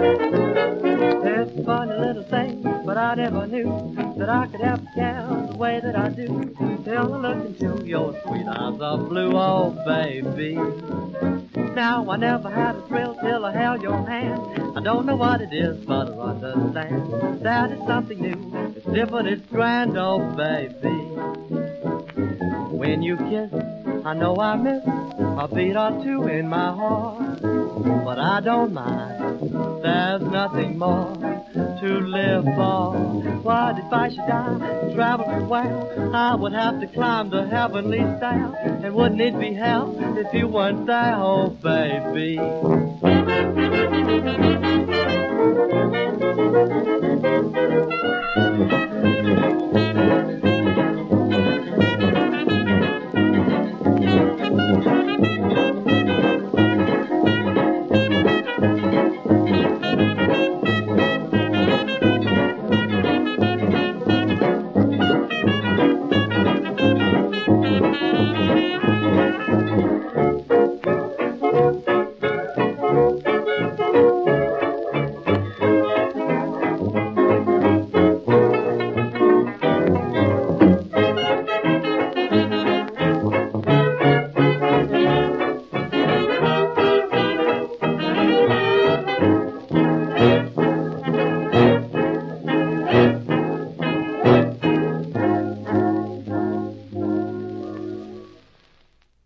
It's a funny little thing, but I never knew that I could have a gal the way that I do. Till I look into your sweet eyes of blue, oh baby. Now I never had a thrill till I held your hand. I don't know what it is, but I understand that it's something new. It's different, it's grand, oh baby. When you kiss, I know I miss a beat or two in my heart, but I don't mind. There's nothing more to live for. What if I should die, travel too well? I would have to climb the heavenly stair, and wouldn't it be hell if you weren't there, oh baby?